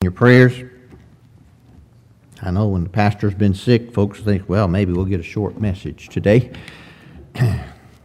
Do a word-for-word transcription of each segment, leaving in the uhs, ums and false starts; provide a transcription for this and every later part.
your prayers. I know when the pastor's been sick, folks think, well, maybe we'll get a short message today. There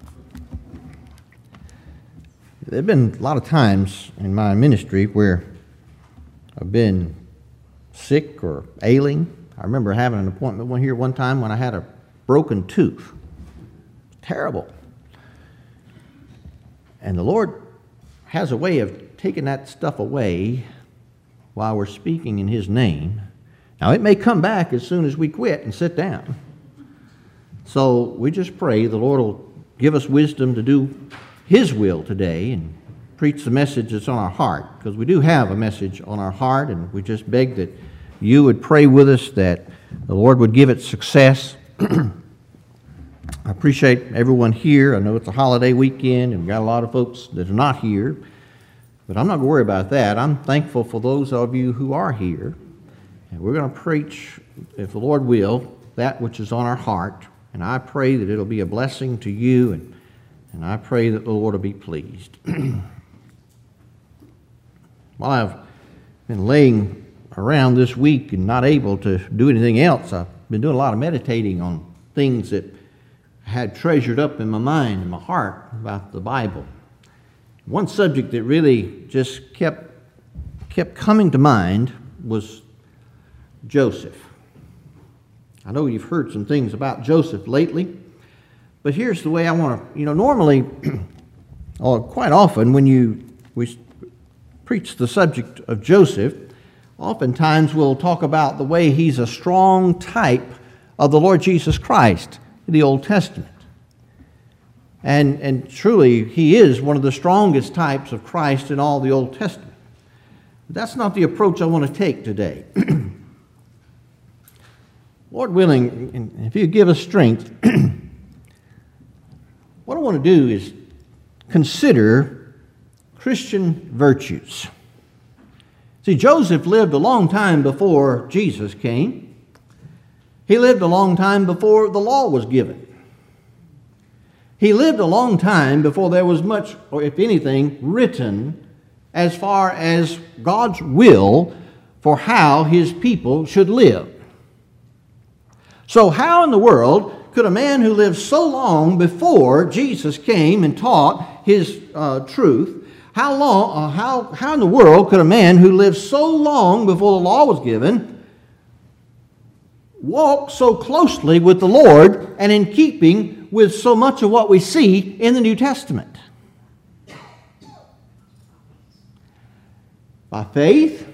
have been a lot of times in my ministry where I've been sick or ailing. I remember having an appointment one here one time when I had a broken tooth. Terrible. And the Lord has a way of taking that stuff away while we're speaking in His name. Now, it may come back as soon as we quit and sit down. So we just pray the Lord will give us wisdom to do His will today and preach the message that's on our heart, because we do have a message on our heart, and we just beg that you would pray with us that the Lord would give it success. I appreciate everyone here. I know it's a holiday weekend, and we've got a lot of folks that are not here, but I'm not going to worry about that. I'm thankful for those of you who are here, and we're going to preach, if the Lord will, that which is on our heart, and I pray that it'll be a blessing to you, and, and I pray that the Lord will be pleased. While I've been laying around this week and not able to do anything else, I've been doing a lot of meditating on things that I had treasured up in my mind and my heart about the Bible. One subject that really just kept kept coming to mind was Joseph. I know you've heard some things about Joseph lately, but here's the way I want to, you know, normally, or quite often when you we preach the subject of Joseph, oftentimes we'll talk about the way he's a strong type of the Lord Jesus Christ in the Old Testament. And, and truly, he is one of the strongest types of Christ in all the Old Testament. But that's not the approach I want to take today. Lord willing, if you give us strength, what I want to do is consider Christian virtues. See, Joseph lived a long time before Jesus came. He lived a long time before the law was given. He lived a long time before there was much, or if anything, written as far as God's will for how His people should live. So how in the world could a man who lived so long before Jesus came and taught His uh, truth, how long, uh, how, how in the world could a man who lived so long before the law was given walk so closely with the Lord and in keeping with so much of what we see in the New Testament? By faith,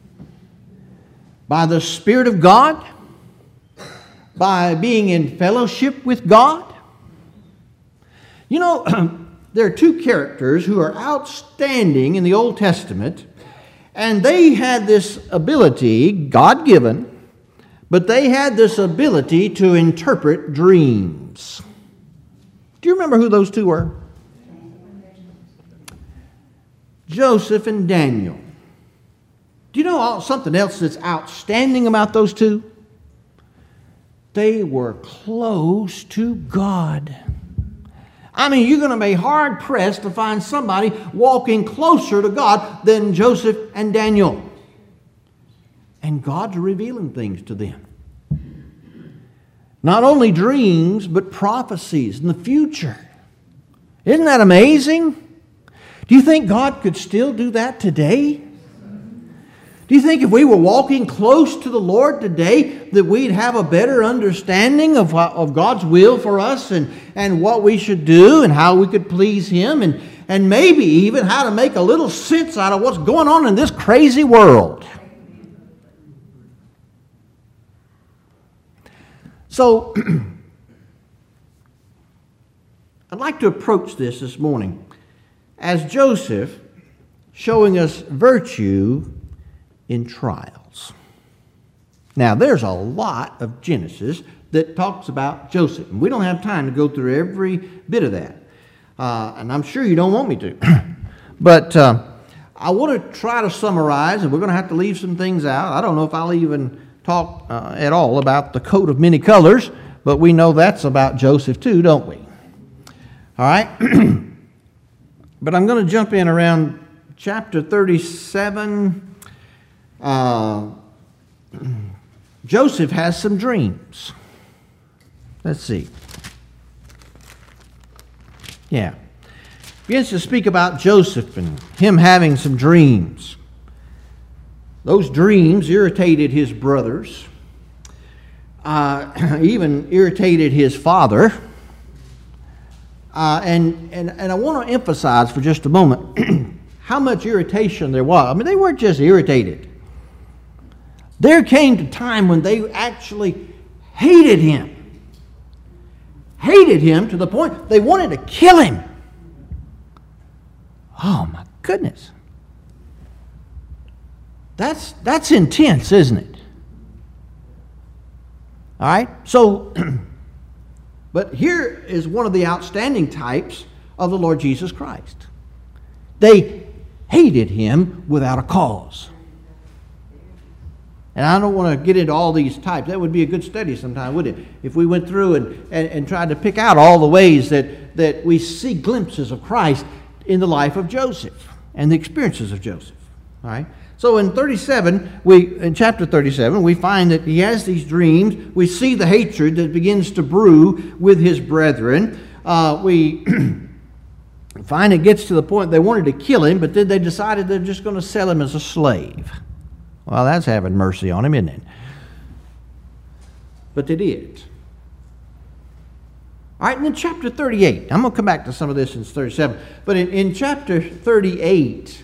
by the Spirit of God, by being in fellowship with God. You know, there are two characters who are outstanding in the Old Testament, and they had this ability, God-given, but they had this ability to interpret dreams. Do you remember who those two were? Joseph and Daniel. Do you know something else that's outstanding about those two? They were close to God. I mean, you're going to be hard-pressed to find somebody walking closer to God than Joseph and Daniel. And God's revealing things to them. Not only dreams, but prophecies in the future. Isn't that amazing? Do you think God could still do that today? Do you think if we were walking close to the Lord today that we'd have a better understanding of, of God's will for us and, and what we should do and how we could please Him and, and maybe even how to make a little sense out of what's going on in this crazy world? So, I'd like to approach this this morning as Joseph showing us virtue in trials. Now, there's a lot of Genesis that talks about Joseph, and we don't have time to go through every bit of that, uh, and I'm sure you don't want me to. But uh, I want to try to summarize, and we're going to have to leave some things out. I don't know if I'll even talk uh, at all about the coat of many colors, but we know that's about Joseph too, don't we? All right? But I'm going to jump in around chapter thirty-seven uh, Joseph has some dreams. Let's see. Yeah. Begins to speak about Joseph and him having some dreams. Those dreams irritated his brothers, uh, even irritated his father. Uh, and, and, and I want to emphasize for just a moment how much irritation there was. I mean, they weren't just irritated. There came a time when they actually hated him. Hated him to the point they wanted to kill him. Oh, my goodness. That's, that's intense, isn't it? All right? So, but here is one of the outstanding types of the Lord Jesus Christ. They hated him without a cause. And I don't want to get into all these types. That would be a good study sometime, wouldn't it? If we went through and, and, and tried to pick out all the ways that, that we see glimpses of Christ in the life of Joseph and the experiences of Joseph. All right? So in thirty-seven, we in chapter thirty-seven, we find that he has these dreams. We see the hatred that begins to brew with his brethren. Uh, we find it gets to the point they wanted to kill him, but then they decided they're just going to sell him as a slave. Well, that's having mercy on him, isn't it? But they did. All right, and then chapter thirty-eight. I'm going to come back to some of this in thirty-seven. But in, in chapter thirty-eight,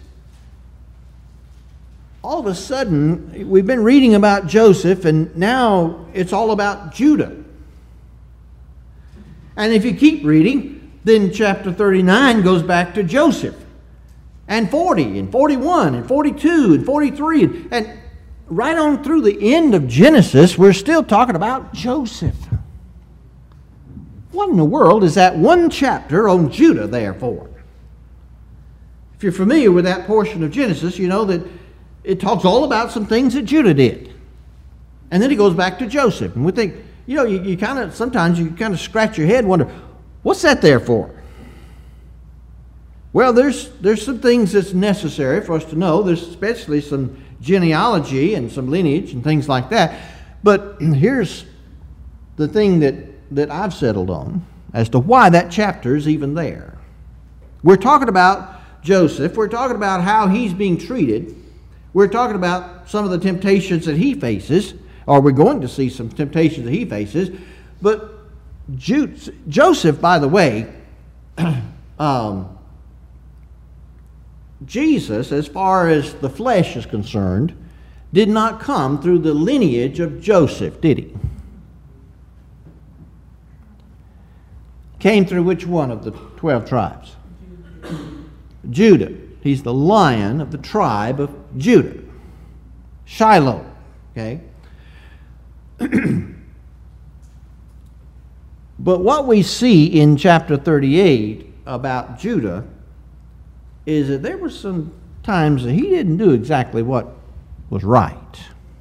all of a sudden, we've been reading about Joseph, and now it's all about Judah. And if you keep reading, then chapter thirty-nine goes back to Joseph. And forty, and forty-one, and forty-two, and forty-three, and, and right on through the end of Genesis, we're still talking about Joseph. What in the world is that one chapter on Judah there for? If you're familiar with that portion of Genesis, you know that it talks all about some things that Judah did. And then it goes back to Joseph. And we think, you know, you, you kind of, sometimes you kind of scratch your head and wonder, what's that there for? Well, there's there's some things that's necessary for us to know. There's especially some genealogy and some lineage and things like that. But here's the thing that, that I've settled on as to why that chapter is even there. We're talking about Joseph. We're talking about how he's being treated. We're talking about some of the temptations that he faces, or we're going to see some temptations that he faces. But Joseph, by the way, um, Jesus, as far as the flesh is concerned, did not come through the lineage of Joseph, did he? Came through which one of the twelve tribes? Judah. He's the lion of the tribe of Judah. Shiloh. Okay? But what we see in chapter thirty-eight about Judah is that there were some times that he didn't do exactly what was right.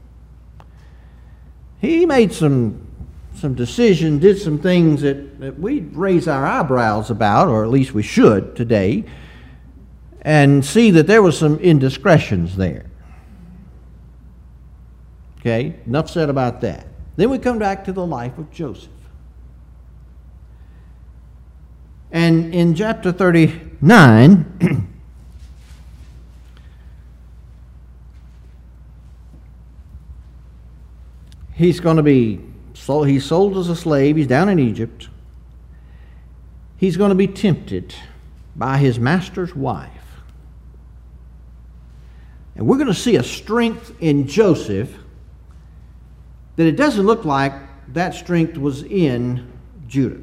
He made some some decisions, did some things that, that we'd raise our eyebrows about, or at least we should today, and see that there was some indiscretions there. Okay, enough said about that. Then we come back to the life of Joseph. And in chapter thirty-nine, he's going to be sold, he's sold as a slave. He's down in Egypt. He's going to be tempted by his master's wife. And we're going to see a strength in Joseph that it doesn't look like that strength was in Judah.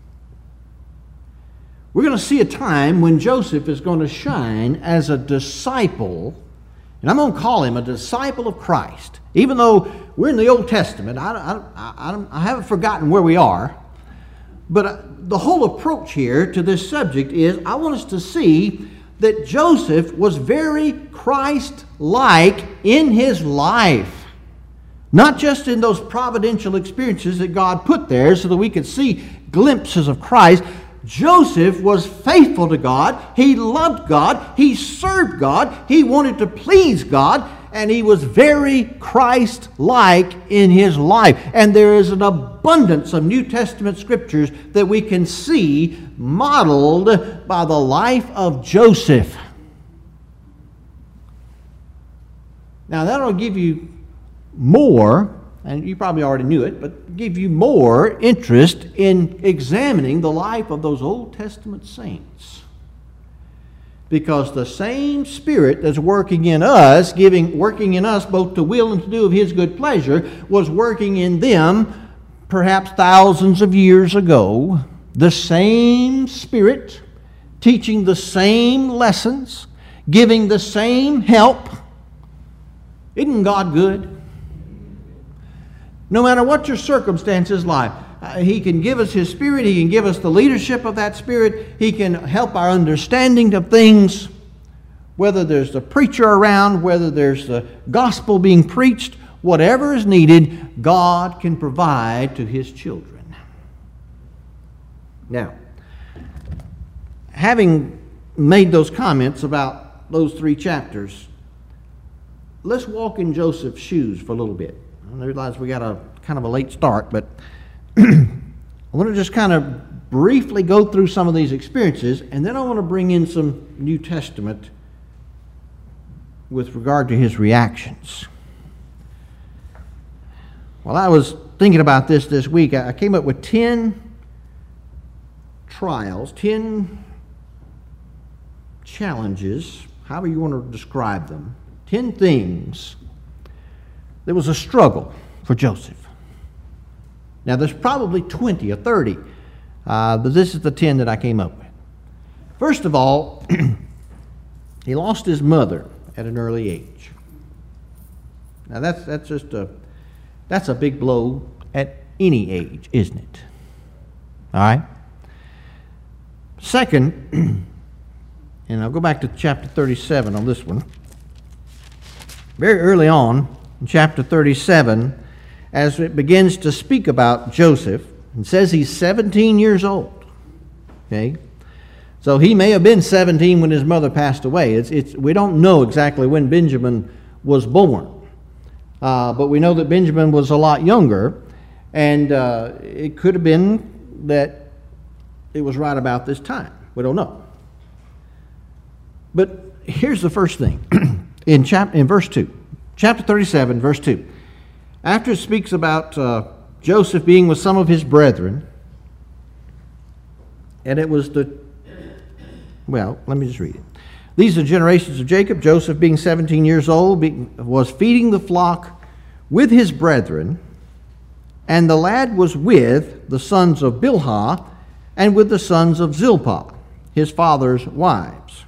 We're going to see a time when Joseph is going to shine as a disciple, and I'm going to call him a disciple of Christ. Even though we're in the Old Testament, I, I, I, I haven't forgotten where we are, but the whole approach here to this subject is I want us to see that Joseph was very Christ-like in his life. Not just in those providential experiences that God put there so that we could see glimpses of Christ. Joseph was faithful to God. He loved God. He served God. He wanted to please God. and he was very Christ-like in his life. And there is an abundance of New Testament scriptures that we can see modeled by the life of Joseph. Now that'll give you more, and you probably already knew it, but give you more interest in examining the life of those Old Testament saints. Because the same Spirit that's working in us, giving, working in us both to will and to do of His good pleasure, was working in them perhaps thousands of years ago. The same Spirit, teaching the same lessons, giving the same help. Isn't God good? No matter what your circumstances like, uh, He can give us His Spirit. He can give us the leadership of that Spirit. He can help our understanding of things, whether there's the preacher around, whether there's the gospel being preached, whatever is needed, God can provide to His children. Now, having made those comments about those three chapters, let's walk in Joseph's shoes for a little bit. I realize we got a kind of a late start, but I want to just kind of briefly go through some of these experiences, and then I want to bring in some New Testament with regard to his reactions. While I was thinking about this this week, I came up with ten trials, ten challenges, however you want to describe them, ten things. There was a struggle for Joseph. Now, there's probably twenty or thirty, uh, but this is the ten that I came up with. First of all, he lost his mother at an early age. Now, that's that's just a that's a big blow at any age, isn't it? All right. Second, and I'll go back to chapter thirty-seven on this one. Very early on, in chapter thirty-seven, as it begins to speak about Joseph, it says he's seventeen years old. Okay? So he may have been seventeen when his mother passed away. It's, it's, we don't know exactly when Benjamin was born. Uh, but we know that Benjamin was a lot younger, and uh, it could have been that it was right about this time. We don't know. But here's the first thing. in, chap- in verse two. Chapter thirty-seven, verse two. After it speaks about uh, Joseph being with some of his brethren, and it was the, well, let me just read it. These are the generations of Jacob. Joseph, being seventeen years old, being, was feeding the flock with his brethren, and the lad was with the sons of Bilhah and with the sons of Zilpah, his father's wives.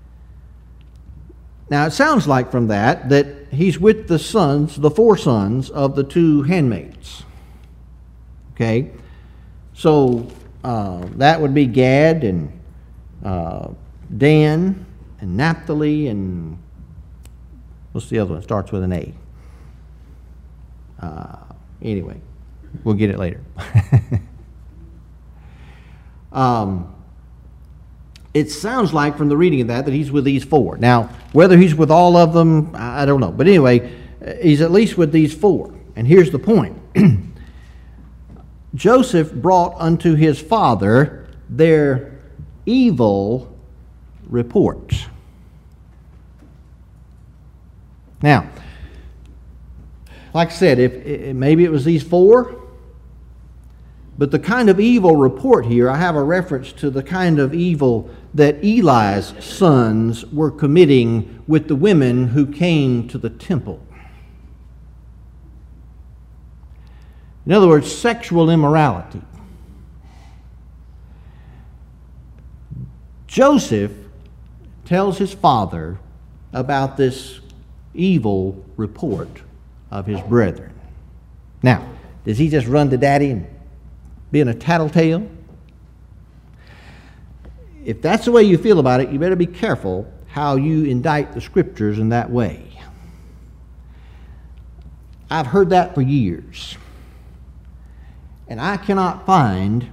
Now, it sounds like from that that he's with the sons, the four sons of the two handmaids. Okay? So, uh, that would be Gad and uh, Dan and Naphtali and what's the other one? Starts with an A. Uh, anyway, we'll get it later. um... It sounds like from the reading of that that he's with these four. Now, whether he's with all of them, I don't know. But anyway, he's at least with these four. And here's the point. Joseph brought unto his father their evil reports. Now, like I said, if, if maybe it was these four, but the kind of evil report here, I have a reference to the kind of evil that Eli's sons were committing with the women who came to the temple. In other words, sexual immorality. Joseph tells his father about this evil report of his brethren. Now, does he just run to daddy and being a tattletale? If that's the way you feel about it, you better be careful how you indict the scriptures in that way. I've heard that for years. And I cannot find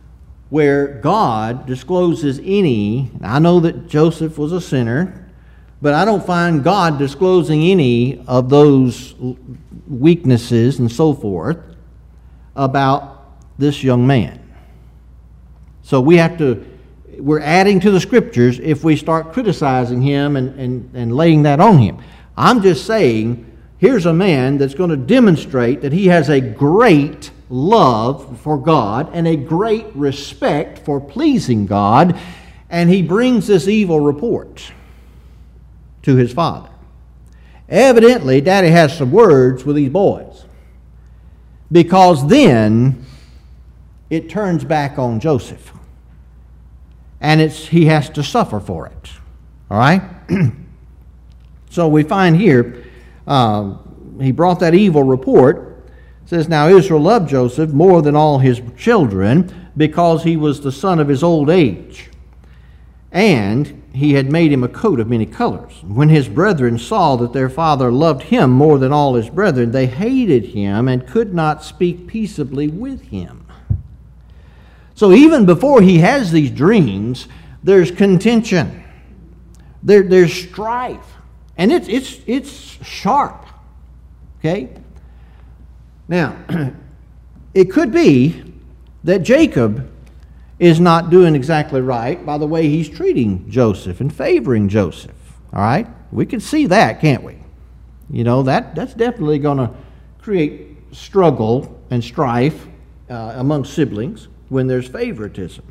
where God discloses any, and I know that Joseph was a sinner, But I don't find God disclosing any of those weaknesses and so forth about this young man. So we have to, we're adding to the Scriptures if we start criticizing him and, and, and laying that on him. I'm just saying, here's a man that's going to demonstrate that he has a great love for God and a great respect for pleasing God, and he brings this evil report to his father. Evidently, Daddy has some words with these boys, because then it turns back on Joseph, and it's he has to suffer for it. All right? So we find here, uh, he brought that evil report. It says, now Israel loved Joseph more than all his children, because he was the son of his old age, and he had made him a coat of many colors. When his brethren saw that their father loved him more than all his brethren, they hated him and could not speak peaceably with him. So even before he has these dreams, there's contention. There, there's strife. And it's, it's, it's sharp. Okay? Now, it could be that Jacob is not doing exactly right by the way he's treating Joseph and favoring Joseph. All right? We can see that, can't we? You know, that, that's definitely going to create struggle and strife uh, among siblings when there's favoritism.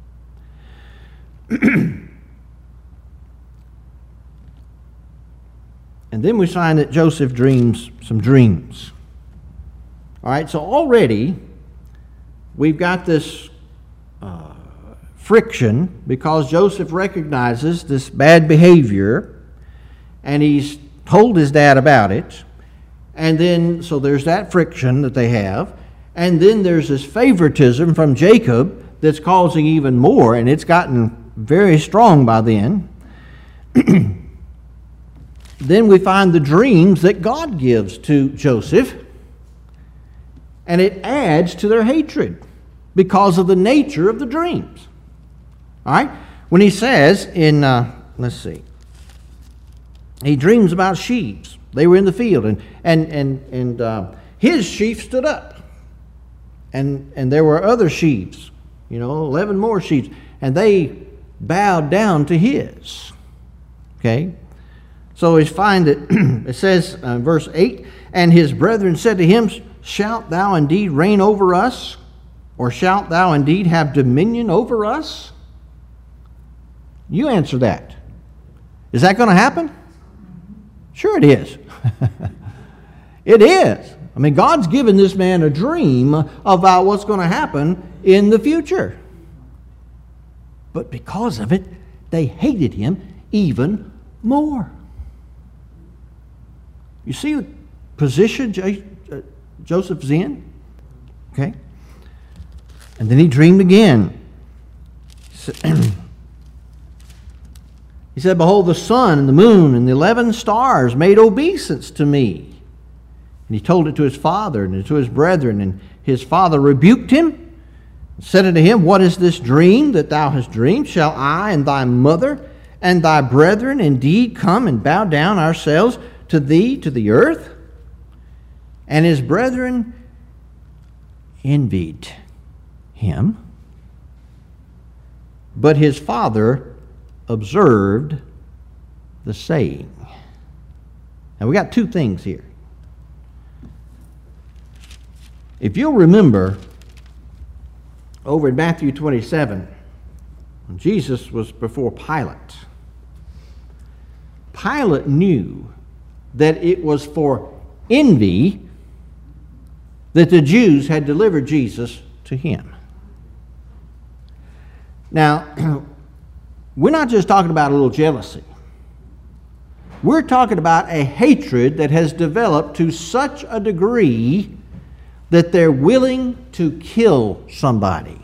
And then we find that Joseph dreams some dreams. All right, so already we've got this uh, friction because Joseph recognizes this bad behavior and he's told his dad about it. And then, so there's that friction that they have. And then there's this favoritism from Jacob that's causing even more, and it's gotten very strong by then. Then we find the dreams that God gives to Joseph, and it adds to their hatred because of the nature of the dreams. All right? When he says in, uh, let's see, he dreams about sheep. They were in the field, and and and and uh, his sheep stood up, and and there were other sheep, you know, eleven more sheep, and they bowed down to his. Okay. So we find that it says in uh, verse eight, and his brethren said to him, shalt thou indeed reign over us? Or shalt thou indeed have dominion over us? You answer that. Is that going to happen? Sure it is. It is. I mean, God's given this man a dream about what's going to happen in the future. But because of it, they hated him even more. You see the position J- uh, Joseph's in? Okay. And then he dreamed again. He said, behold, the sun and the moon and the eleven stars made obeisance to me. And he told it to his father and to his brethren. And his father rebuked him and said unto him, what is this dream that thou hast dreamed? Shall I and thy mother and thy brethren indeed come and bow down ourselves to thee, to the earth? And his brethren envied him. But his father observed the saying. Now we got two things here. If you'll remember, over in Matthew twenty-seven, when Jesus was before Pilate, Pilate knew that it was for envy that the Jews had delivered Jesus to him. Now, we're not just talking about a little jealousy. We're talking about a hatred that has developed to such a degree that they're willing to kill somebody.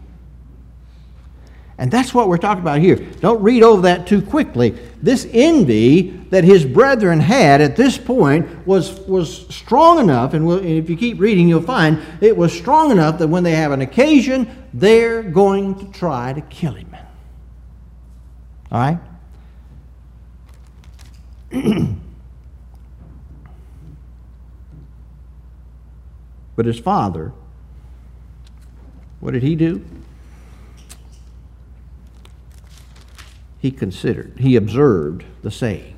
And that's what we're talking about here. Don't read over that too quickly. This envy that his brethren had at this point was, was strong enough, and we'll, if you keep reading, you'll find it was strong enough that when they have an occasion, they're going to try to kill him. All right? But his father, what did he do? He considered, he observed the saying.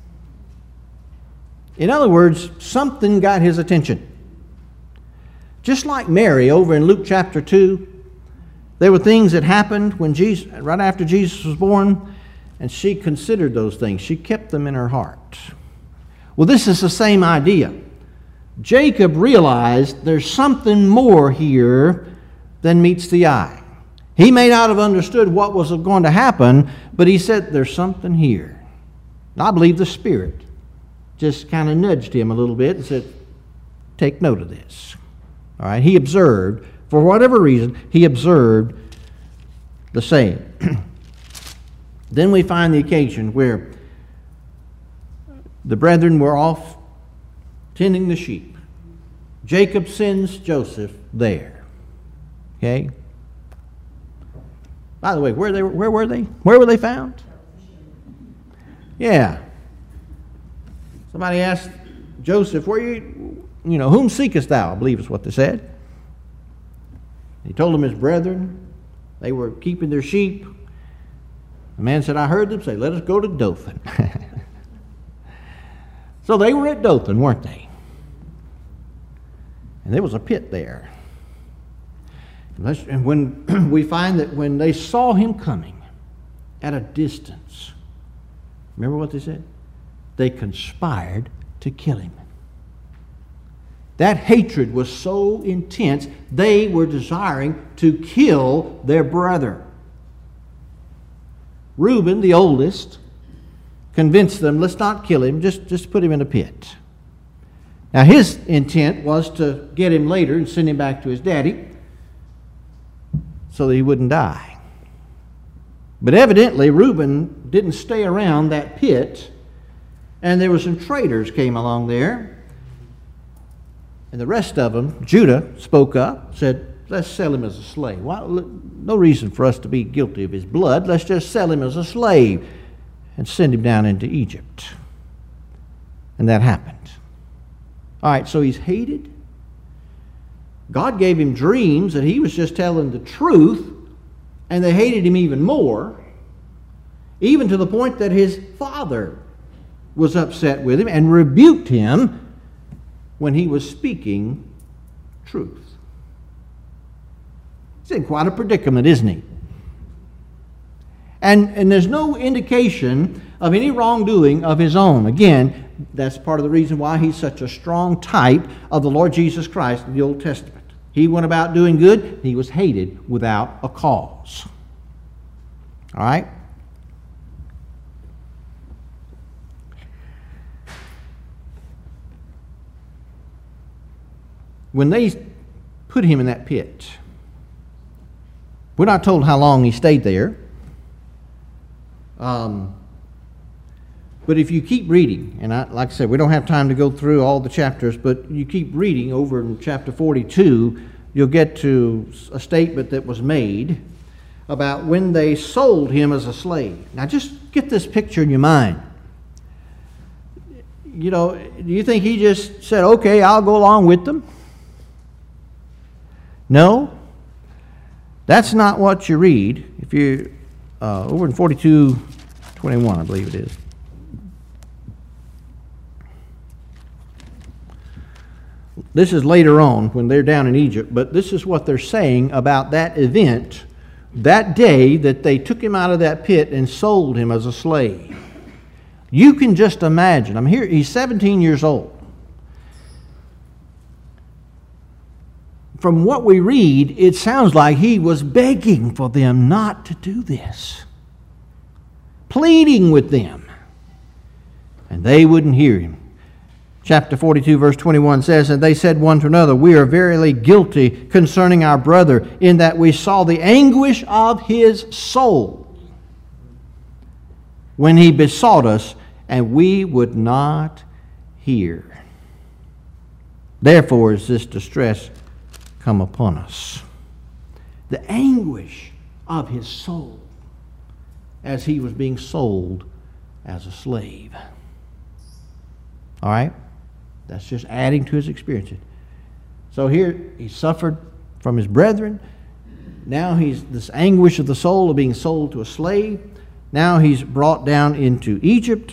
In other words, something got his attention. Just like Mary over in Luke chapter two, there were things that happened when Jesus, right after Jesus was born, and she considered those things. She kept them in her heart. Well, this is the same idea. Jacob realized there's something more here than meets the eye. He may not have understood what was going to happen, but he said, there's something here. And I believe the Spirit just kind of nudged him a little bit and said, take note of this. All right, he observed, for whatever reason, he observed the saying. Then we find the occasion where the brethren were off tending the sheep. Jacob sends Joseph there. Okay? By the way, where they where were they? Where were they found? Yeah. Somebody asked Joseph, "Where you, you know, whom seekest thou?" I believe is what they said. He told them his brethren. They were keeping their sheep. The man said, "I heard them say, 'Let us go to Dothan.'" So they were at Dothan, weren't they? And there was a pit there. And when we find that when they saw him coming at a distance, remember what they said? They conspired to kill him. That hatred was so intense, they were desiring to kill their brother. Reuben, the oldest, convinced them, let's not kill him, just, just put him in a pit. Now his intent was to get him later and send him back to his daddy so that he wouldn't die. But evidently Reuben didn't stay around that pit, and there were some traders came along there, and the rest of them, Judah spoke up, said, let's sell him as a slave. Well, no reason for us to be guilty of his blood. Let's just sell him as a slave and send him down into Egypt. And that happened. All right, so he's hated. God gave him dreams that he was just telling the truth, and they hated him even more, even to the point that his father was upset with him and rebuked him when he was speaking truth. He's in quite a predicament, isn't he? And, and there's no indication of any wrongdoing of his own. Again, that's part of the reason why he's such a strong type of the Lord Jesus Christ in the Old Testament. He went about doing good. He was hated without a cause. All right? When they put him in that pit, we're not told how long he stayed there. Um, but if you keep reading, and I, like I said, we don't have time to go through all the chapters, but you keep reading over in chapter forty-two, you'll get to a statement that was made about when they sold him as a slave. Now just get this picture in your mind. You know, do you think he just said, okay, I'll go along with them? No. That's not what you read. If you uh, over in forty-two twenty-one, I believe it is. This is later on when they're down in Egypt, but this is what they're saying about that event, that day that they took him out of that pit and sold him as a slave. You can just imagine. I'm here. He's seventeen years old. From what we read, it sounds like he was begging for them not to do this, pleading with them, and they wouldn't hear him. Chapter forty-two, verse twenty-one says, and they said one to another, we are verily guilty concerning our brother, in that we saw the anguish of his soul when he besought us, and we would not hear. Therefore is this distress come upon us. The anguish of his soul as he was being sold as a slave. All right? That's just adding to his experiences. So here, he suffered from his brethren. Now he's this anguish of the soul of being sold to a slave. Now he's brought down into Egypt.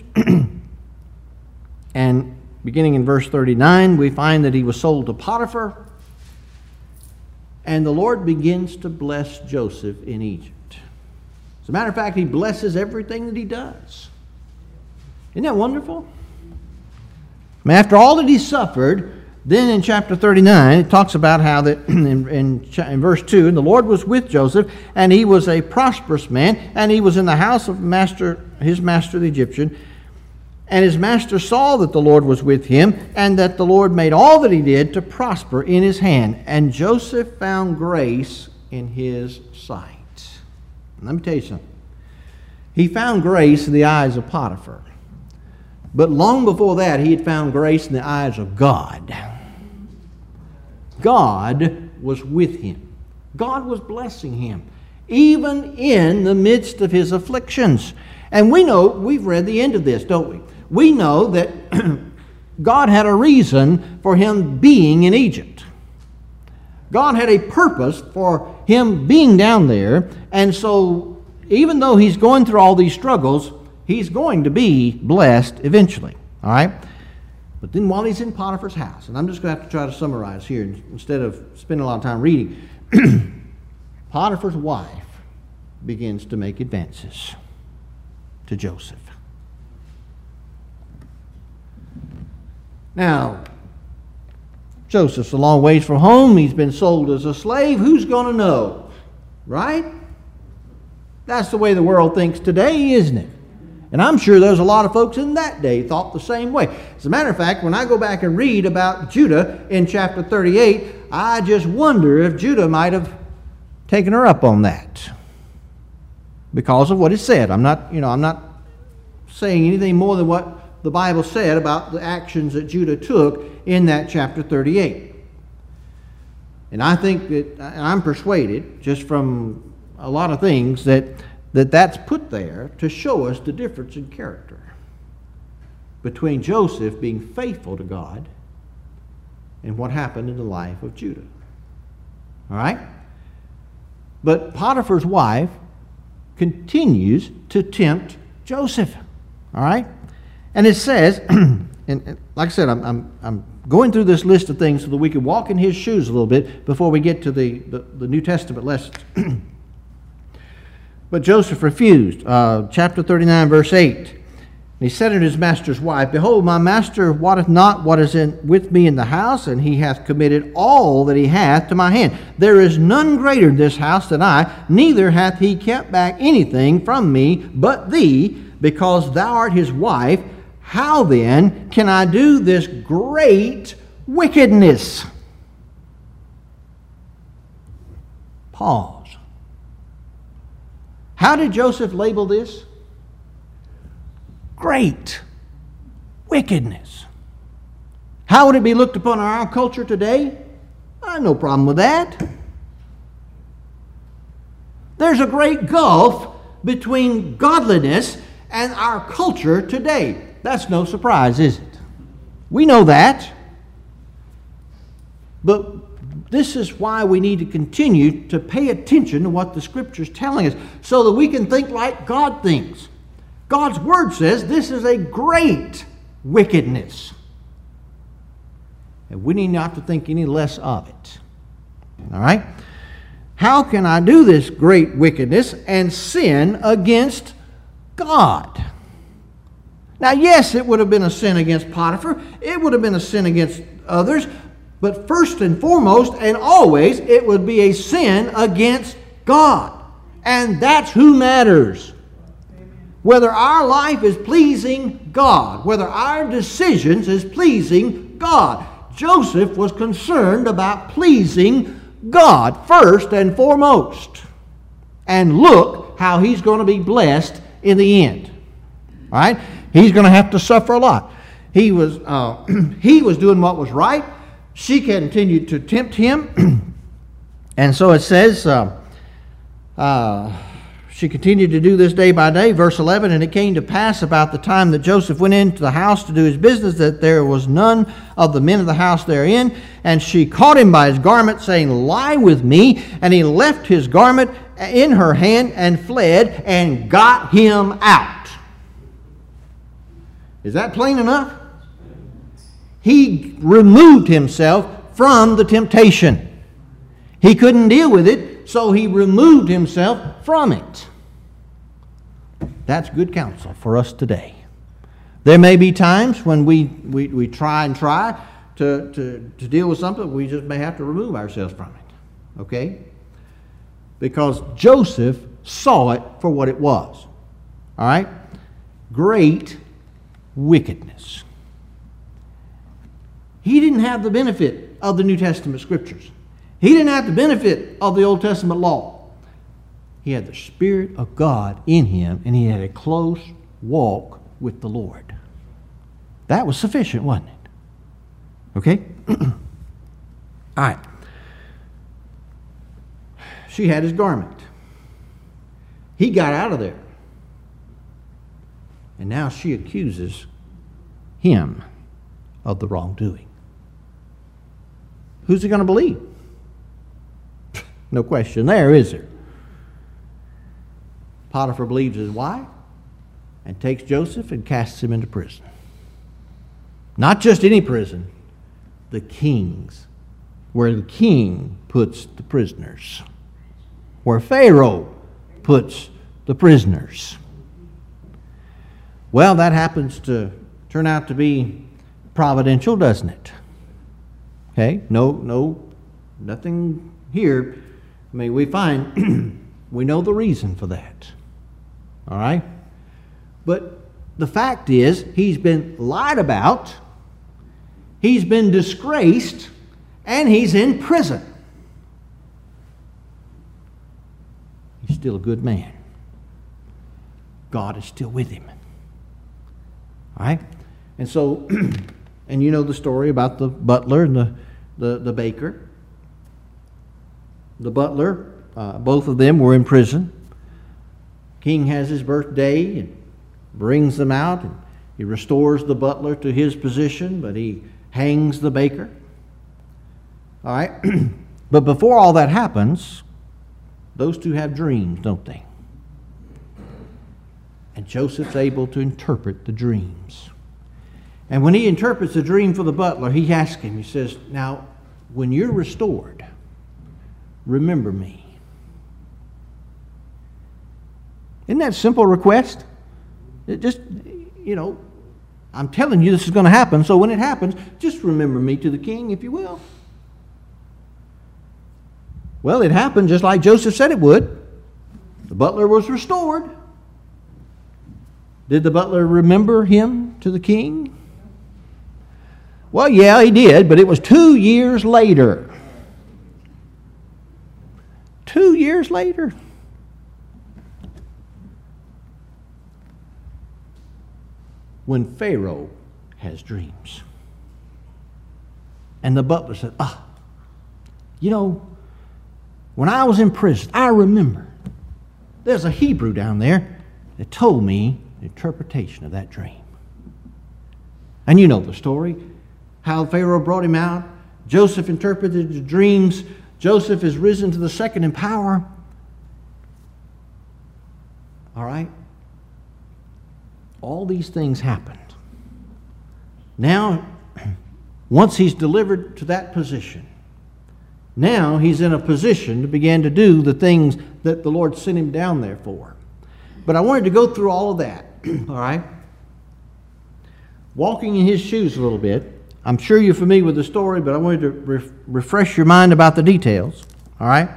And beginning in verse thirty-nine, we find that he was sold to Potiphar. And the Lord begins to bless Joseph in Egypt. As a matter of fact, he blesses everything that he does. Isn't that wonderful? I mean, after all that he suffered, then in chapter thirty-nine, it talks about how that in, in, in verse two, and the Lord was with Joseph, and he was a prosperous man, and he was in the house of master, his master the Egyptian. And his master saw that the Lord was with him, and that the Lord made all that he did to prosper in his hand. And Joseph found grace in his sight. Let me tell you something. He found grace in the eyes of Potiphar. But long before that, he had found grace in the eyes of God. God was with him. God was blessing him, even in the midst of his afflictions. And we know, we've read the end of this, don't we? We know that God had a reason for him being in Egypt. God had a purpose for him being down there. And so, even though he's going through all these struggles, he's going to be blessed eventually. All right? But then while he's in Potiphar's house, and I'm just going to have to try to summarize here instead of spending a lot of time reading, Potiphar's wife begins to make advances to Joseph. Now, Joseph's a long ways from home. He's been sold as a slave. Who's going to know? Right? That's the way the world thinks today, isn't it? And I'm sure there's a lot of folks in that day thought the same way. As a matter of fact, when I go back and read about Judah in chapter thirty-eight, I just wonder if Judah might have taken her up on that because of what it said. I'm not, you know, I'm not saying anything more than what the Bible said about the actions that Judah took in that chapter thirty-eight. And I think that, and I'm persuaded, just from a lot of things, that, that that's put there to show us the difference in character between Joseph being faithful to God and what happened in the life of Judah. All right? But Potiphar's wife continues to tempt Joseph. All right? And it says, and like I said, I'm, I'm, I'm going through this list of things so that we can walk in his shoes a little bit before we get to the, the, the New Testament lessons. But Joseph refused. Uh, chapter thirty-nine, verse eight. And he said unto his master's wife, Behold, my master wotteth not what is in, with me in the house, and he hath committed all that he hath to my hand. There is none greater in this house than I, neither hath he kept back anything from me but thee, because thou art his wife. How then can I do this great wickedness? Pause. How did Joseph label this? Great wickedness. How would it be looked upon in our culture today? I have no problem with that. There's a great gulf between godliness and our culture today. That's no surprise, is it? We know that. But this is why we need to continue to pay attention to what the Scripture's telling us so that we can think like God thinks. God's Word says this is a great wickedness. And we need not to think any less of it. All right? How can I do this great wickedness and sin against God? Now, yes, it would have been a sin against Potiphar. It would have been a sin against others. But first and foremost and always, it would be a sin against God. And that's who matters. Whether our life is pleasing God, whether our decisions is pleasing God. Joseph was concerned about pleasing God first and foremost. And look how he's going to be blessed in the end. All right? He's going to have to suffer a lot. He was, uh, he was doing what was right. She continued to tempt him. And so it says, uh, uh, she continued to do this day by day. Verse eleven, and it came to pass about the time that Joseph went into the house to do his business, that there was none of the men of the house therein. And she caught him by his garment, saying, lie with me. And he left his garment in her hand and fled and got him out. Is that plain enough? He removed himself from the temptation. He couldn't deal with it, so he removed himself from it. That's good counsel for us today. There may be times when we, we, we try and try to, to, to deal with something, we just may have to remove ourselves from it. Okay? Because Joseph saw it for what it was. All right? Great wickedness. He didn't have the benefit of the New Testament scriptures. He didn't have the benefit of the Old Testament law. He had the Spirit of God in him, and he had a close walk with the Lord. That was sufficient, wasn't it? Okay? All right. She had his garment. He got out of there. And now she accuses him of the wrongdoing. Who's he going to believe? No question there, is there? Potiphar believes his wife and takes Joseph and casts him into prison. Not just any prison, the king's, where the king puts the prisoners, where Pharaoh puts the prisoners. Well, that happens to turn out to be providential, doesn't it? Okay, no, no, nothing here. I mean, we find, we know the reason for that. All right? But the fact is, he's been lied about, he's been disgraced, and he's in prison. He's still a good man. God is still with him. All right? And so, and you know the story about the butler and the, the, the baker. The butler, uh, both of them were in prison. King has his birthday and brings them out, and he restores the butler to his position, but he hangs the baker. All right? But before all that happens, those two have dreams, don't they? And Joseph's able to interpret the dreams. And when he interprets the dream for the butler, he asks him, he says, now, when you're restored, remember me. Isn't that a simple request? It just, you know, I'm telling you this is going to happen, so when it happens, just remember me to the king, if you will. Well, it happened just like Joseph said it would. The butler was restored. Did the butler remember him to the king? Well, yeah, he did, but it was two years later. Two years later. When Pharaoh has dreams. And the butler said, ah, you know, when I was in prison, I remember there's a Hebrew down there that told me the interpretation of that dream. And you know the story, how Pharaoh brought him out. Joseph interpreted the dreams. Joseph is risen to the second in power. All right? All these things happened. Now, once he's delivered to that position, now he's in a position to begin to do the things that the Lord sent him down there for. But I wanted to go through all of that, all right? Walking in his shoes a little bit. I'm sure you're familiar with the story, but I wanted to re- refresh your mind about the details, all right?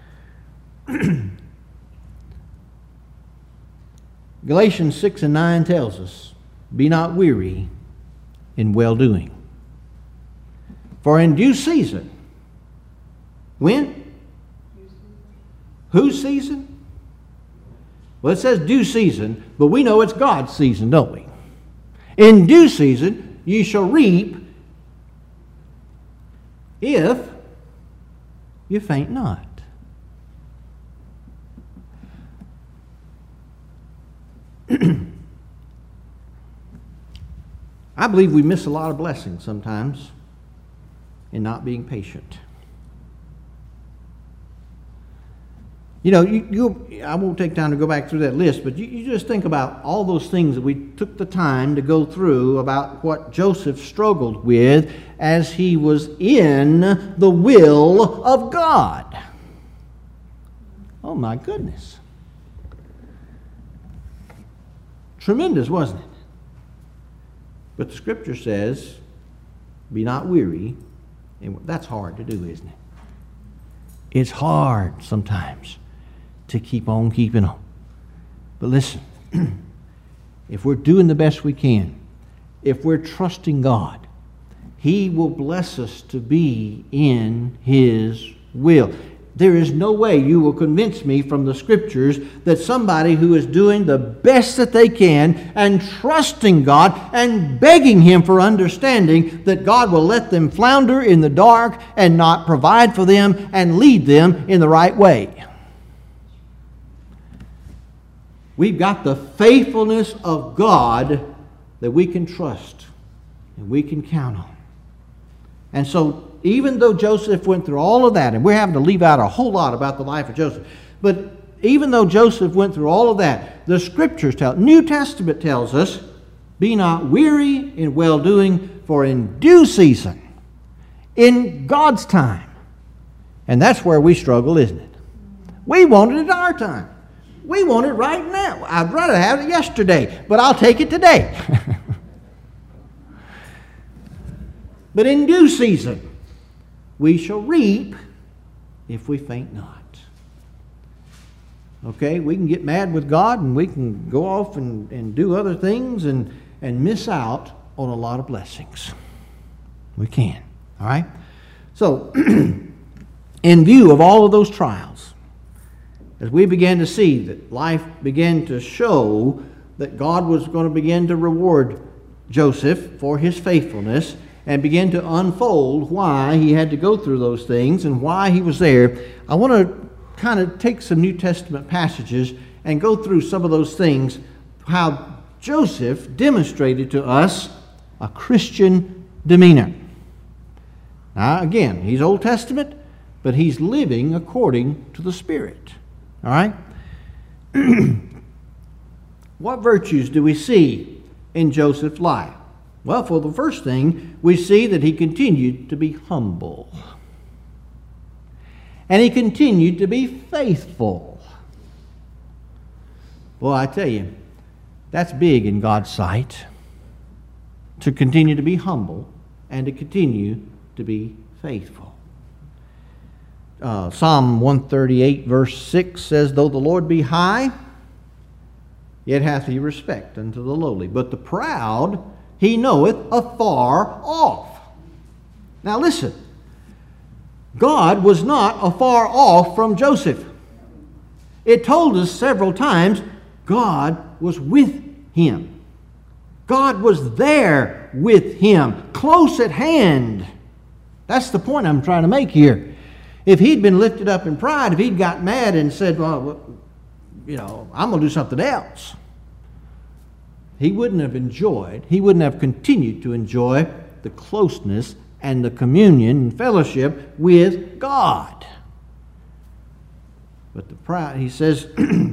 Galatians six and nine tells us, be not weary in well-doing. For in due season, when? Whose season? Well, it says due season, but we know it's God's season, don't we? In due season, ye shall reap if you faint not. I believe we miss a lot of blessings sometimes in not being patient. You know, you, you, I won't take time to go back through that list, but you, you just think about all those things that we took the time to go through about what Joseph struggled with as he was in the will of God. Oh my goodness. Tremendous, wasn't it? But the Scripture says, be not weary. And that's hard to do, isn't it? It's hard sometimes to keep on keeping on. But listen, if we're doing the best we can, if we're trusting God, He will bless us to be in His will. There is no way you will convince me from the Scriptures that somebody who is doing the best that they can and trusting God and begging Him for understanding, that God will let them flounder in the dark and not provide for them and lead them in the right way. We've got the faithfulness of God that we can trust and we can count on. And so, even though Joseph went through all of that, and we're having to leave out a whole lot about the life of Joseph, but even though Joseph went through all of that, the Scriptures tell, New Testament tells us, be not weary in well-doing, for in due season, in God's time. And that's where we struggle, isn't it? We want it at our time. We want it right now. I'd rather have it yesterday, but I'll take it today. But in due season, we shall reap if we faint not. Okay, we can get mad with God and we can go off and, and do other things and, and miss out on a lot of blessings. We can. All right? So, in view of all of those trials, as we began to see that life began to show that God was going to begin to reward Joseph for his faithfulness, and begin to unfold why he had to go through those things and why he was there, I want to kind of take some New Testament passages and go through some of those things, how Joseph demonstrated to us a Christian demeanor. Now, again, he's Old Testament, but he's living according to the Spirit. All right? What virtues do we see in Joseph's life? Well, for the first thing, we see that he continued to be humble. And he continued to be faithful. Well, I tell you, that's big in God's sight. To continue to be humble and to continue to be faithful. Uh, Psalm one thirty-eight verse six says, though the Lord be high, yet hath he respect unto the lowly. But the proud He knoweth afar off. Now listen, God was not afar off from Joseph. It told us several times God was with him. God was there with him, close at hand. That's the point I'm trying to make here. If he'd been lifted up in pride, if he'd got mad and said, well, you know, I'm going to do something else, he wouldn't have enjoyed, he wouldn't have continued to enjoy the closeness and the communion and fellowship with God. But the proud, he says,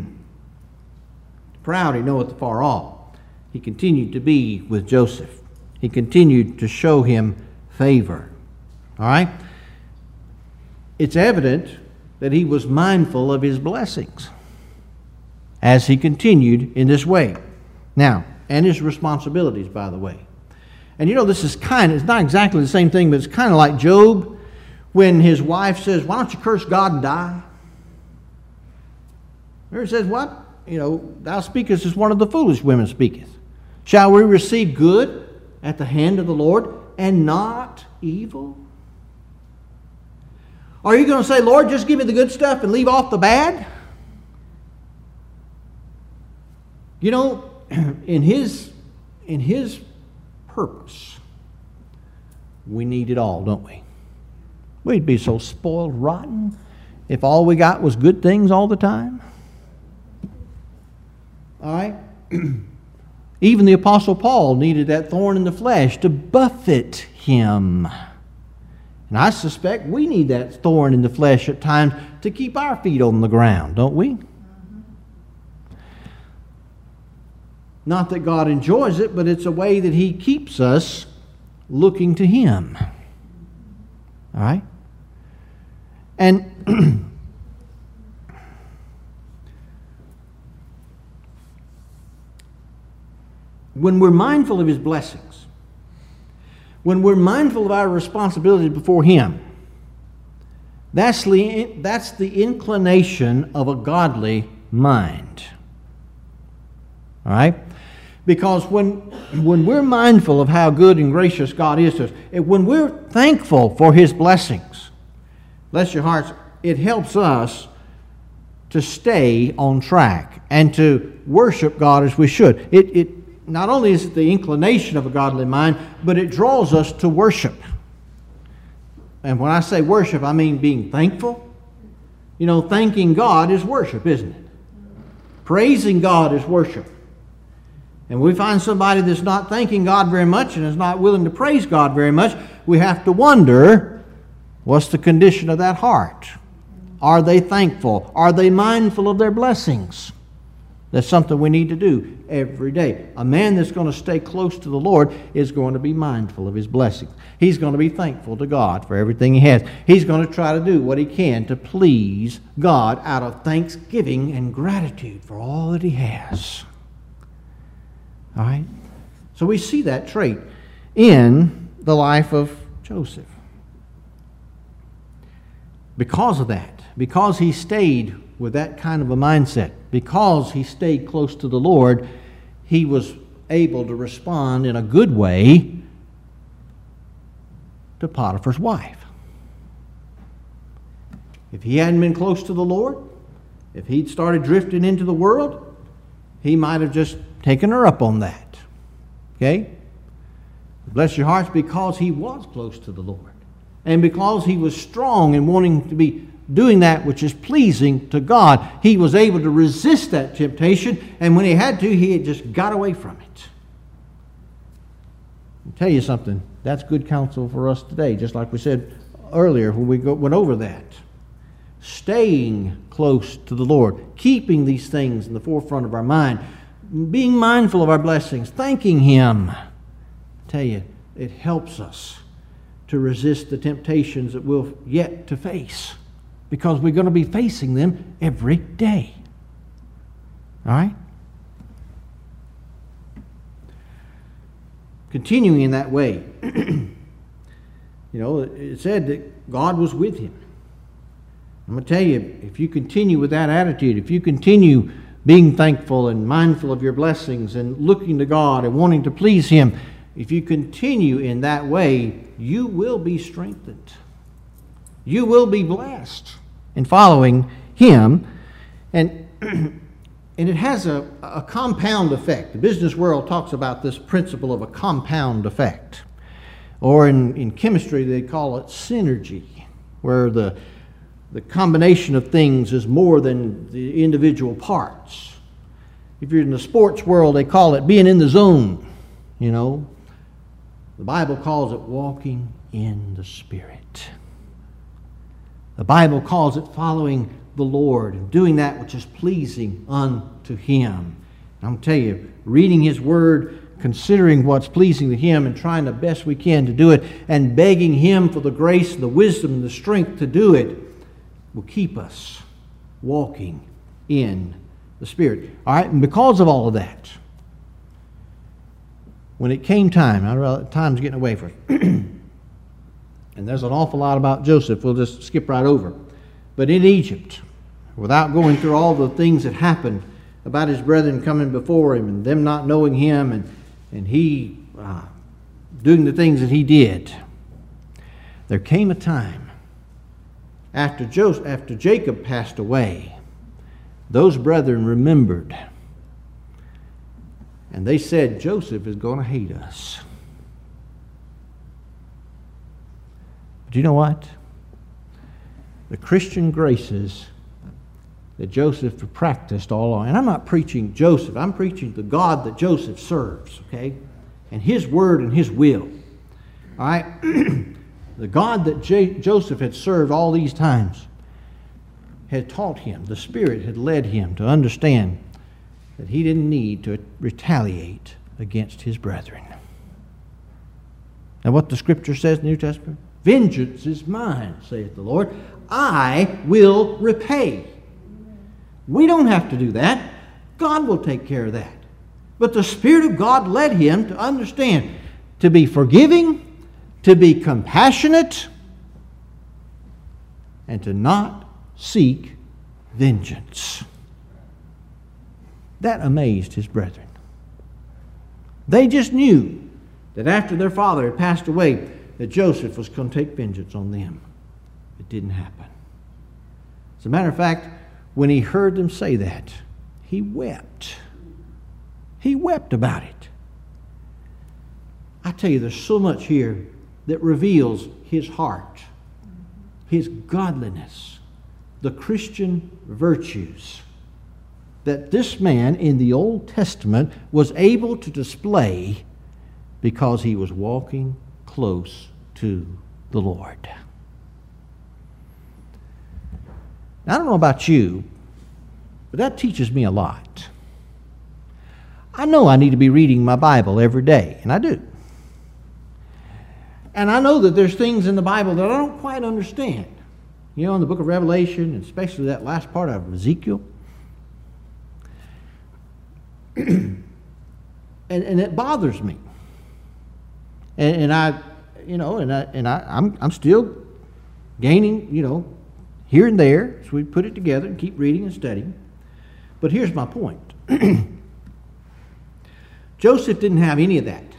proud he knoweth afar off. He continued to be with Joseph. He continued to show him favor. All right? It's evident that he was mindful of his blessings as he continued in this way. Now, and his responsibilities, by the way. And you know, this is kind of, it's not exactly the same thing, but it's kind of like Job when his wife says, why don't you curse God and die? Or he says, what? You know, thou speakest as one of the foolish women speaketh. Shall we receive good at the hand of the Lord and not evil? Are you going to say, Lord, just give me the good stuff and leave off the bad? You know, in his, in his purpose, we need it all, don't we? We'd be so spoiled rotten if all we got was good things all the time. All right? Even the Apostle Paul needed that thorn in the flesh to buffet him. And I suspect we need that thorn in the flesh at times to keep our feet on the ground, don't we? Not that God enjoys it, but it's a way that He keeps us looking to Him. All right? And when we're mindful of His blessings, when we're mindful of our responsibility before Him, that's the, that's the inclination of a godly mind. All right? Because when, when we're mindful of how good and gracious God is to us, and when we're thankful for His blessings, bless your hearts, it helps us to stay on track and to worship God as we should. It, it not only is it the inclination of a godly mind, but it draws us to worship. And when I say worship, I mean being thankful. You know, thanking God is worship, isn't it? Praising God is worship. And we find somebody that's not thanking God very much and is not willing to praise God very much, we have to wonder, what's the condition of that heart? Are they thankful? Are they mindful of their blessings? That's something we need to do every day. A man that's going to stay close to the Lord is going to be mindful of his blessings. He's going to be thankful to God for everything he has. He's going to try to do what he can to please God out of thanksgiving and gratitude for all that he has. All right? So we see that trait in the life of Joseph. Because of that, because he stayed with that kind of a mindset, because he stayed close to the Lord, he was able to respond in a good way to Potiphar's wife. If he hadn't been close to the Lord, if he'd started drifting into the world, he might have just taken her up on that. Okay? Bless your hearts, because he was close to the Lord. And because he was strong in wanting to be doing that which is pleasing to God, he was able to resist that temptation, and when he had to, he had just got away from it. I'll tell you something, that's good counsel for us today, just like we said earlier when we go, went over that. Staying close to the Lord, keeping these things in the forefront of our mind, being mindful of our blessings, thanking Him. I tell you, it helps us to resist the temptations that we'll yet to face, because we're going to be facing them every day. All right? Continuing in that way, you know, it said that God was with him. I'm going to tell you, if you continue with that attitude, if you continue being thankful and mindful of your blessings and looking to God and wanting to please Him, if you continue in that way, you will be strengthened. You will be blessed in following Him. And, and it has a, a compound effect. The business world talks about this principle of a compound effect. Or in, in chemistry, they call it synergy, where the, the combination of things is more than the individual parts. If you're in the sports world, they call it being in the zone, you know. The Bible calls it walking in the Spirit. The Bible calls it following the Lord and doing that which is pleasing unto Him. And I'm telling you, reading His Word, considering what's pleasing to Him and trying the best we can to do it, and begging Him for the grace and the wisdom and the strength to do it, will keep us walking in the Spirit. All right, and because of all of that, when it came time, I realize time's getting away from us. And there's an awful lot about Joseph. We'll just skip right over. But in Egypt, without going through all the things that happened about his brethren coming before him and them not knowing him and, and he uh, doing the things that he did, there came a time after, Joseph, after Jacob passed away, those brethren remembered. And they said, Joseph is going to hate us. But you know what? The Christian graces that Joseph practiced all along. And I'm not preaching Joseph. I'm preaching the God that Joseph serves, okay? And his word and his will. All right? The God that J- Joseph had served all these times had taught him, the Spirit had led him to understand that he didn't need to retaliate against his brethren. Now what the Scripture says in the New Testament, vengeance is mine, saith the Lord. I will repay. We don't have to do that. God will take care of that. But the Spirit of God led him to understand, to be forgiving, to be compassionate, and to not seek vengeance. That amazed his brethren. They just knew that after their father had passed away, that Joseph was going to take vengeance on them. It didn't happen. As a matter of fact, when he heard them say that, he wept. He wept about it. I tell you, there's so much here that reveals his heart, his godliness, the Christian virtues that this man in the Old Testament was able to display because he was walking close to the Lord. Now, I don't know about you, but that teaches me a lot. I know I need to be reading my Bible every day, and I do. And I know that there's things in the Bible that I don't quite understand. You know, in the book of Revelation, and especially that last part of Ezekiel. and, and it bothers me. And, and I, you know, and I and I, I'm I'm still gaining, you know, here and there, so we put it together and keep reading and studying. But here's my point. Joseph didn't have any of that.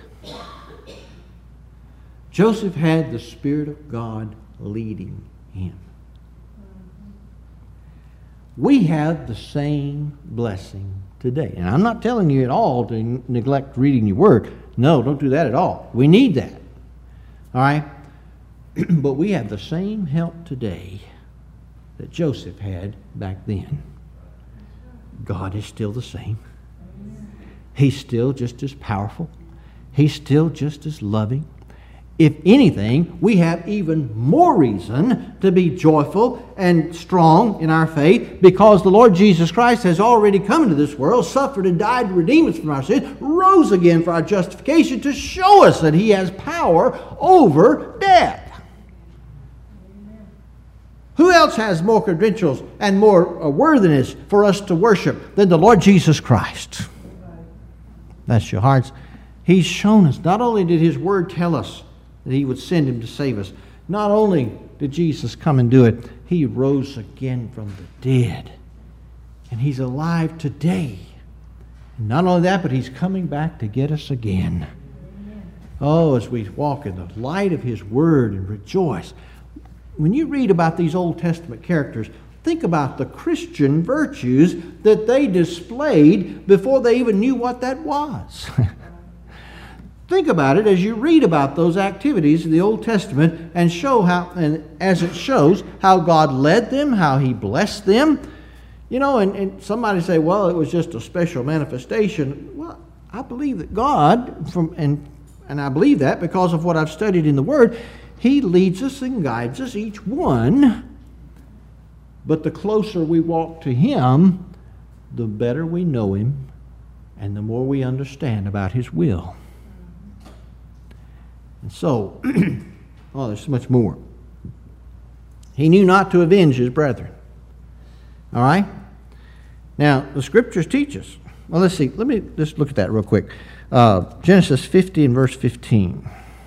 Joseph had the Spirit of God leading him. We have the same blessing today. And I'm not telling you at all to n- neglect reading your word. No, don't do that at all. We need that. All right? But we have the same help today that Joseph had back then. God is still the same. He's still just as powerful. He's still just as loving. If anything, we have even more reason to be joyful and strong in our faith because the Lord Jesus Christ has already come into this world, suffered and died to redeem us from our sins, rose again for our justification to show us that He has power over death. Who else has more credentials and more worthiness for us to worship than the Lord Jesus Christ? That's your hearts. He's shown us. Not only did His Word tell us that He would send Him to save us, not only did Jesus come and do it, He rose again from the dead. And He's alive today. And not only that, but He's coming back to get us again. Oh, as we walk in the light of His Word and rejoice. When you read about these Old Testament characters, think about the Christian virtues that they displayed before they even knew what that was. Think about it as you read about those activities in the Old Testament and show how, and as it shows, how God led them, how He blessed them. You know, and, and somebody say, well, it was just a special manifestation. Well, I believe that God, from and and I believe that because of what I've studied in the Word, He leads us and guides us, each one. But the closer we walk to Him, the better we know Him and the more we understand about His will. And so, oh, there's so much more. He knew not to avenge his brethren. All right? Now, the Scriptures teach us. Well, let's see. Let me just look at that real quick. Uh, Genesis fifty and verse fifteen.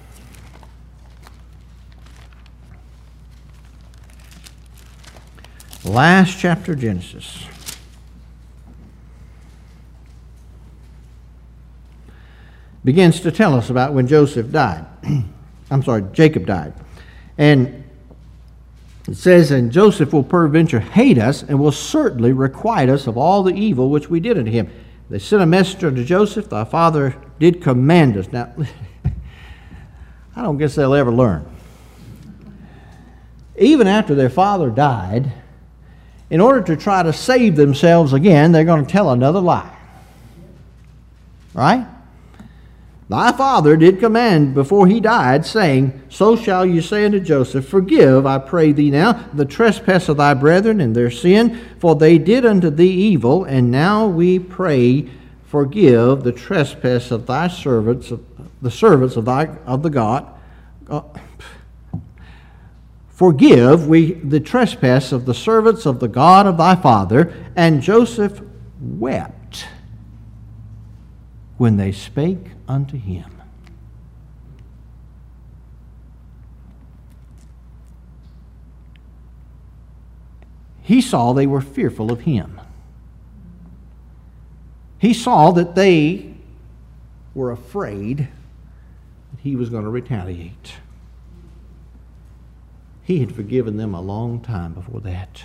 Last chapter of Genesis. Begins to tell us about when Joseph died. I'm sorry, Jacob died. And it says, and Joseph will peradventure hate us and will certainly requite us of all the evil which we did unto him. They sent a messenger to Joseph, thy father did command us. Now, I don't guess they'll ever learn. Even after their father died, in order to try to save themselves again, they're going to tell another lie. Right? Thy father did command before he died, saying, So shall you say unto Joseph, Forgive, I pray thee now, the trespass of thy brethren and their sin, for they did unto thee evil, and now we pray, forgive the trespass of thy servants, the servants of thy of the God. Uh, forgive we the trespass of the servants of the God of thy father. And Joseph wept when they spake unto him. He saw they were fearful of him. He saw that they were afraid that he was going to retaliate. He had forgiven them a long time before that.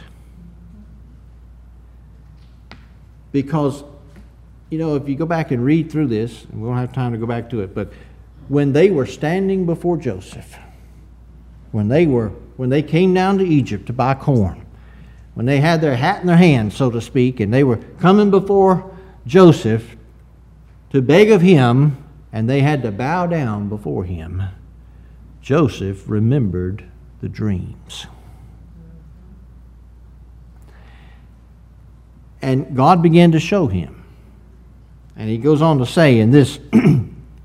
Because, you know, if you go back and read through this, and we don't have time to go back to it, but when they were standing before Joseph, when they were, when they came down to Egypt to buy corn, when they had their hat in their hand, so to speak, and they were coming before Joseph to beg of him, and they had to bow down before him, Joseph remembered the dreams. And God began to show him. And he goes on to say in this, uh,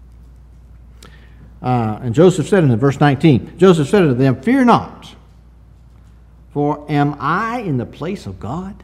and Joseph said in verse nineteen, Joseph said unto them, Fear not, for am I in the place of God?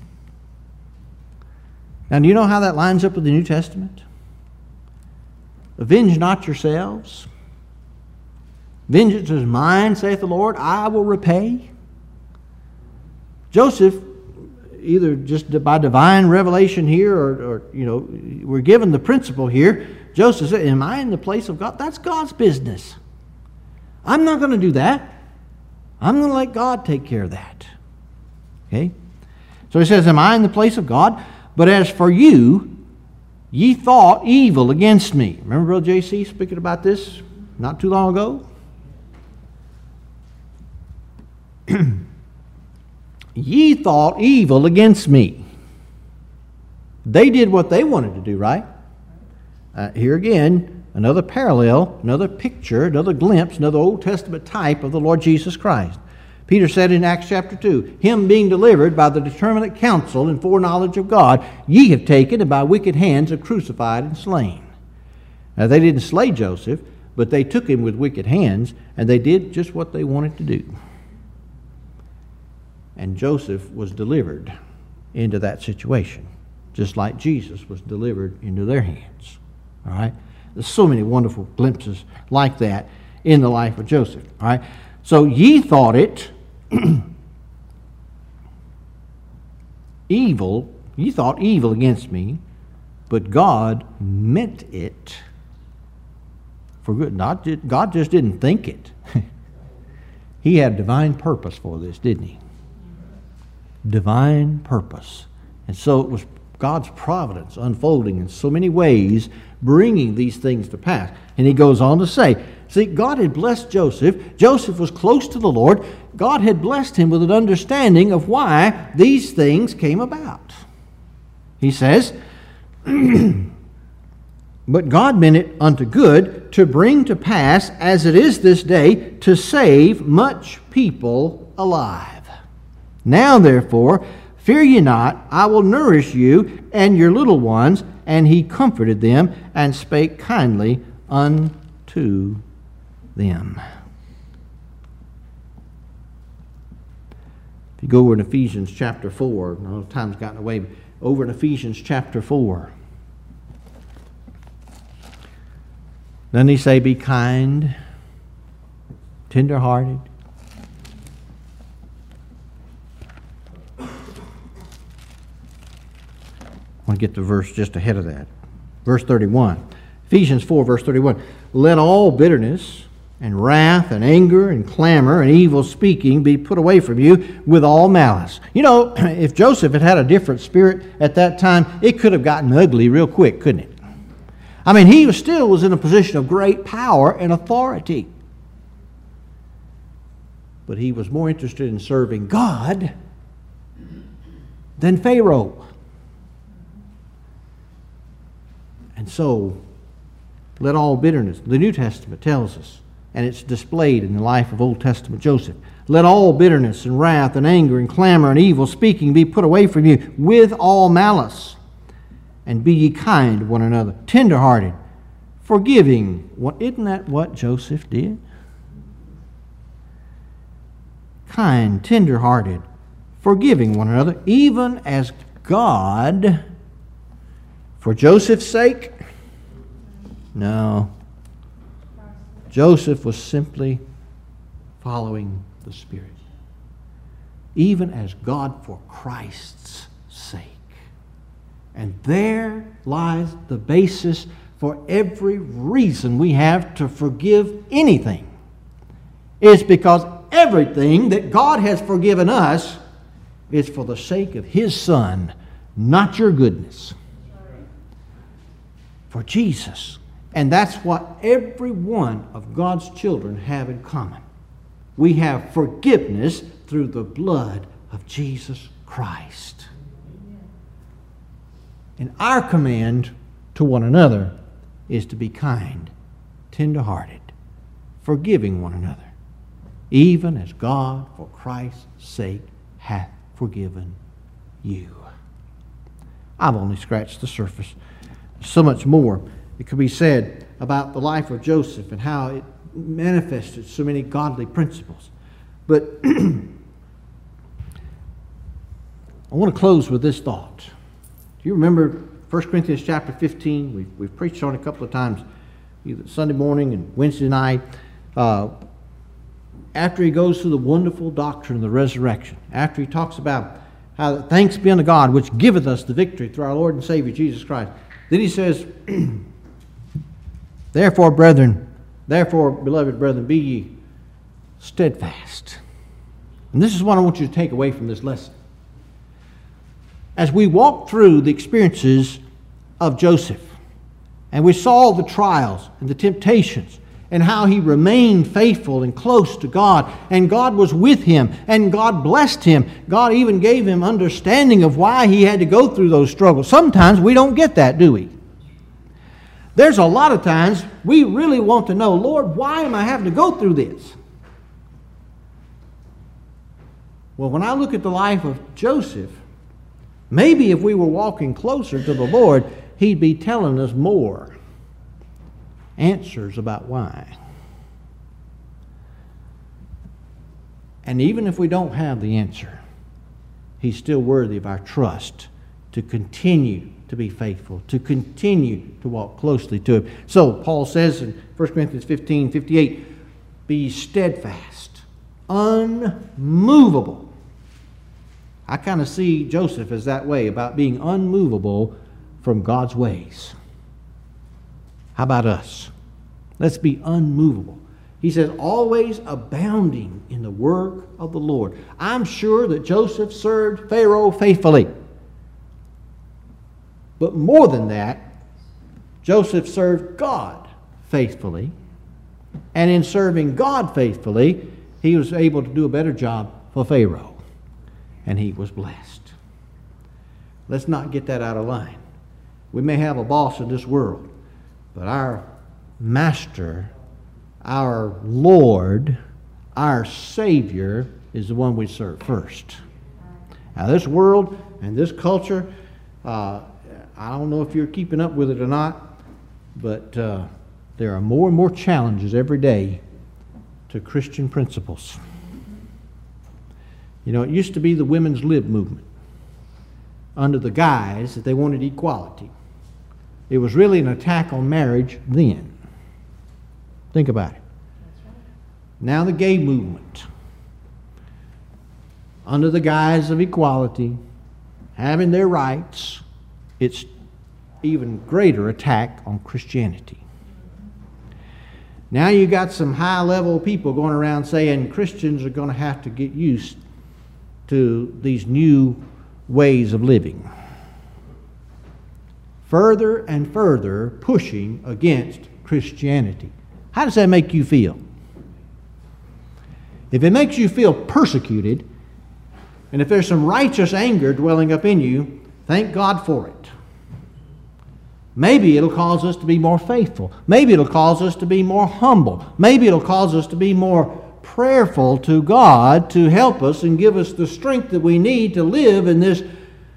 Now, do you know how that lines up with the New Testament? Avenge not yourselves. Vengeance is mine, saith the Lord, I will repay. Joseph, either just by divine revelation here, or, or, you know, we're given the principle here. Joseph said, am I in the place of God? That's God's business. I'm not going to do that. I'm going to let God take care of that. Okay? So he says, am I in the place of God? But as for you, ye thought evil against me. Remember Brother J C speaking about this not too long ago? Ye thought evil against me. They did what they wanted to do, right? Uh, here again, another parallel, another picture, another glimpse, another Old Testament type of the Lord Jesus Christ. Peter said in Acts chapter two, Him being delivered by the determinate counsel and foreknowledge of God, ye have taken, and by wicked hands have crucified and slain. Now they didn't slay Joseph, but they took him with wicked hands, and they did just what they wanted to do. And Joseph was delivered into that situation, just like Jesus was delivered into their hands. All right? There's so many wonderful glimpses like that in the life of Joseph. All right? So ye thought it evil, ye thought evil against me, but God meant it for good. Not, God just didn't think it. He had divine purpose for this, didn't he? Divine purpose. And so it was God's providence unfolding in so many ways, bringing these things to pass. And he goes on to say, see, God had blessed Joseph. Joseph was close to the Lord. God had blessed him with an understanding of why these things came about. He says, but God meant it unto good, to bring to pass, as it is this day, to save much people alive. Now, therefore, fear ye not, I will nourish you and your little ones. And he comforted them and spake kindly unto them. If you go over in Ephesians chapter four, I know time's gotten away, but over in Ephesians chapter four, doesn't he say, be kind, tender-hearted? I want to get the verse just ahead of that. Verse thirty-one. Ephesians four, verse thirty-one. Let all bitterness and wrath and anger and clamor and evil speaking be put away from you with all malice. You know, if Joseph had had a different spirit at that time, it could have gotten ugly real quick, couldn't it? I mean, he was still was in a position of great power and authority. But he was more interested in serving God than Pharaoh. And so, let all bitterness, the New Testament tells us, and it's displayed in the life of Old Testament Joseph, let all bitterness and wrath and anger and clamor and evil speaking be put away from you with all malice. And be ye kind to one another, tenderhearted, forgiving. What, isn't that what Joseph did? Kind, tenderhearted, forgiving one another, even as God, for Joseph's sake? No. Joseph was simply following the Spirit. Even as God for Christ's sake. And there lies the basis for every reason we have to forgive anything. It's because everything that God has forgiven us is for the sake of His Son, not your goodness. For Jesus. And that's what every one of God's children have in common. We have forgiveness through the blood of Jesus Christ. And our command to one another is to be kind, tender-hearted, forgiving one another, even as God, for Christ's sake, hath forgiven you. I've only scratched the surface. So much more it could be said about the life of Joseph and how it manifested so many godly principles. But I want to close with this thought. Do you remember First Corinthians chapter fifteen? We've, we've preached on it a couple of times, either Sunday morning and Wednesday night. Uh, after he goes through the wonderful doctrine of the resurrection, after he talks about how thanks be unto God which giveth us the victory through our Lord and Savior Jesus Christ, then he says, Therefore, brethren, therefore, beloved brethren, be ye steadfast. And this is what I want you to take away from this lesson. As we walk through the experiences of Joseph, and we saw the trials and the temptations, and how he remained faithful and close to God, and God was with him, and God blessed him. God even gave him understanding of why he had to go through those struggles. Sometimes we don't get that, do we? There's a lot of times we really want to know, Lord, why am I having to go through this? Well, when I look at the life of Joseph, maybe if we were walking closer to the Lord, He'd be telling us more answers about why. And even if we don't have the answer, He's still worthy of our trust to continue to be faithful, to continue to walk closely to Him. So Paul says in First Corinthians fifteen fifty-eight, be steadfast, unmovable. I kind of see Joseph as that way, about being unmovable from God's ways. How about us? Let's be unmovable. He says, always abounding in the work of the Lord. I'm sure that Joseph served Pharaoh faithfully. But more than that, Joseph served God faithfully. And in serving God faithfully, he was able to do a better job for Pharaoh. And he was blessed. Let's not get that out of line. We may have a boss in this world, but our master, our Lord, our Savior is the one we serve first. Now this world and this culture, uh, I don't know if you're keeping up with it or not, but uh, there are more and more challenges every day to Christian principles. You know, it used to be the women's lib movement under the guise that they wanted equality. It was really an attack on marriage then. Think about it. Now the gay movement, under the guise of equality, having their rights, it's even greater attack on Christianity. Now you got some high-level people going around saying Christians are going to have to get used to these new ways of living. Further and further pushing against Christianity. How does that make you feel? If it makes you feel persecuted, And if there's some righteous anger dwelling up in you, thank God for it. Maybe it'll cause us to be more faithful. Maybe it'll cause us to be more humble. Maybe it'll cause us to be more prayerful to God to help us and give us the strength that we need to live in this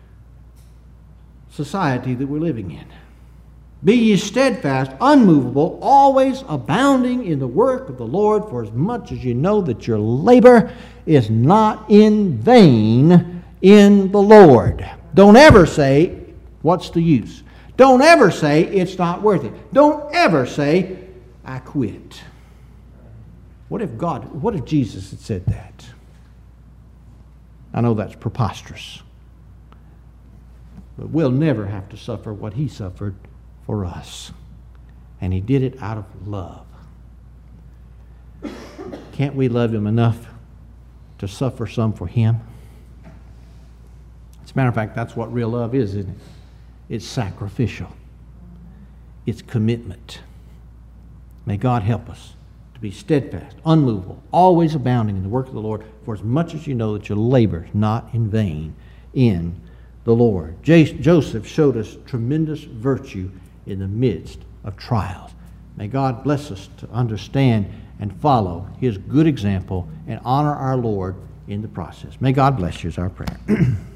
society that we're living in. Be ye steadfast, unmovable, always abounding in the work of the Lord, for as much as you know that your labor is not in vain in the Lord. Don't ever say, what's the use? Don't ever say, it's not worth it. Don't ever say, I quit. What if God, what if Jesus had said that? I know that's preposterous. But we'll never have to suffer what He suffered for us. And He did it out of love. Can't we love Him enough to suffer some for Him? As a matter of fact, that's what real love is, isn't it? It's sacrificial. It's commitment. May God help us to be steadfast, unmovable, always abounding in the work of the Lord, for as much as you know that your labor is not in vain in the Lord. J- Joseph showed us tremendous virtue in the midst of trials. May God bless us to understand and follow His good example and honor our Lord in the process. May God bless you is our prayer.